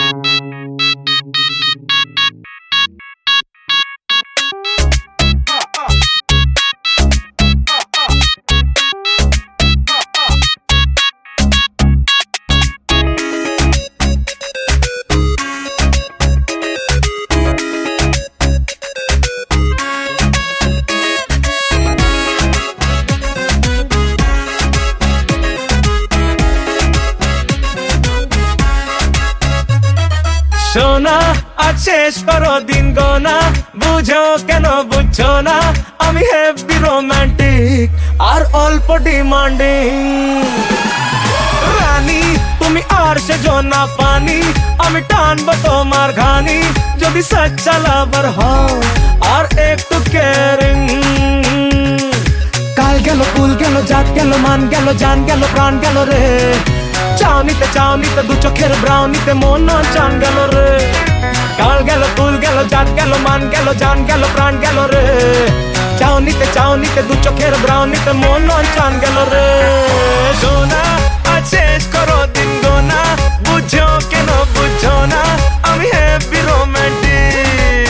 সোনা আজ শেষ করো দিন গোনা, বুঝো কেন বুঝছো না আমি হেভি রোমান্টিক আর অল্প ডিমান্ডিং। রানী তুমি আর সেজো না পানি, আমি টানবো তোমার ঘানি যদি সচ্চা লাভার হও আর একটু কেয়ারিং। কাল গেল কুল গেল জাত গেল মান গেল জান গেল প্রাণ গেল রে, চাউনিতে দু চোখের ব্রাউনিতে মন চান গেল রে। কাল গেল কুল গেল জাত গেল মান গেল জান গেল প্রাণ গেল রে, চাউনিতে দু চোখের ব্রাউনিতে মন চান গেল রে। সোনা আজ শেষ করো দিন গোনা, বুঝো কেন বুঝো না আমি হেভি রোমান্টিক।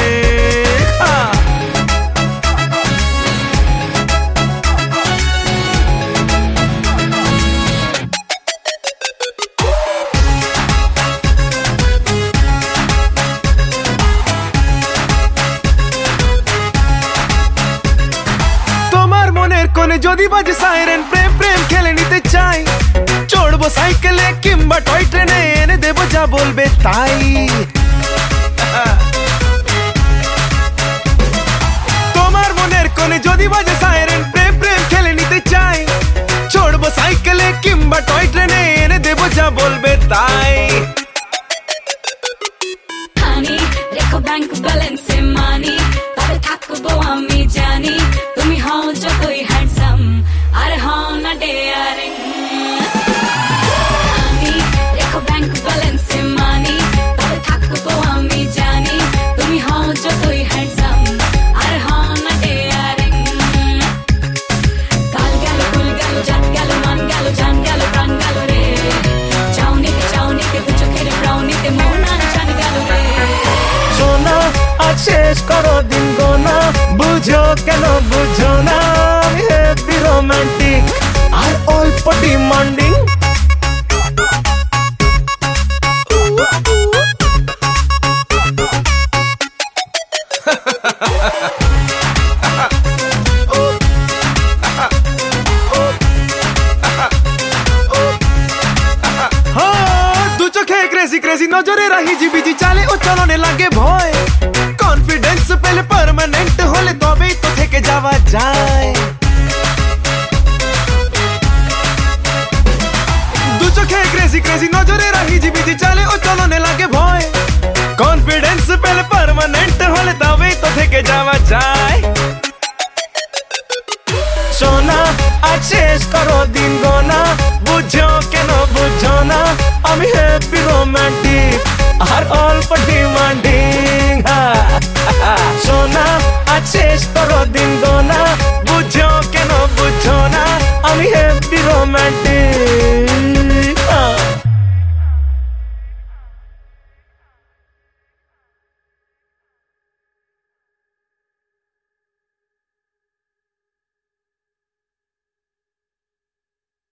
কোনে যদি বাজে সাইরেন প্রেম প্রেম খেলে নিতে চাই, চড়বো সাইকেলে কিংবা টয় ট্রেনে এনে দেবো যা বলবে তাই। তোমার মনের কোনে যদি বাজে সাইরেন প্রেম প্রেম খেলে নিতে চাই, চড়বো সাইকেলে কিংবা টয় ট্রেনে এনে দেবো যা বলবে তাই। হানি রেখো ব্যাংক ব্যালেন্সে মানি, তবে থাকবো আমি জানি তুমি হও যতই হ্যান্ডসাম আর হও না ডেয়ারিং। হানি রেখো ব্যাংক ব্যালেন্সে মানি, তবে থাকবো আমি জানি তুমি হও যতই হ্যান্ডসাম আর হও না ডেয়ারিং। কাল গেল কুল গেল জাত গেল মান গেল জান গেল প্রাণ গেল রে, চাউনিতে দু চোখের ব্রাউনিতে মন চান গেল রে। সোনা আজ শেষ করো দিন গোনা, বুঝো কেন বুঝো না আমি হেভি রোমান্টিক আর অল্প ডিমান্ডিং। দু চোখে ক্রেজি ক্রেজি নজরে রাহি জিবিজি চালে ও চলনে লাগে ভয়, কনফিডেন্স পেলে পার্মানেন্ট হলে তবেই তো থেকে যাওয়া যায়। দু চোখে ক্রেজি ক্রেজি নজরে রাহি জিবিজি চালে ও চলনে লাগে ভয়, কনফিডেন্স পেলে পার্মানেন্ট হলে তবেই তো থেকে যাওয়া যায়। সোনা আজ শেষ করো দিন গোনা, বুঝো কেন বুঝো না আমি হেভি রোমান্টিক আর অল্প ডিমান্ডিং। সোনা আজ শেষ করো দিন গোনা, বুঝো কেন বুঝো না আমি হেভি রোমান্টিক।